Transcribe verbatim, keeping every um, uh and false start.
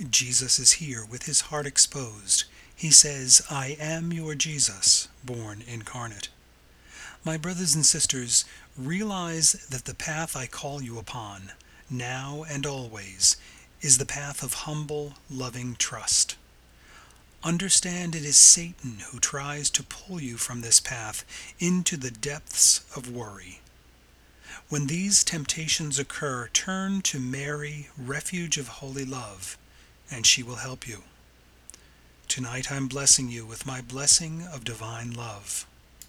Jesus is here with his heart exposed. He says, I am your Jesus, born incarnate. My brothers and sisters, realize that the path I call you upon, now and always, is the path of humble, loving trust. Understand it is Satan who tries to pull you from this path into the depths of worry. When these temptations occur, turn to Mary, refuge of holy love, and she will help you. Tonight I'm blessing you with my blessing of divine love.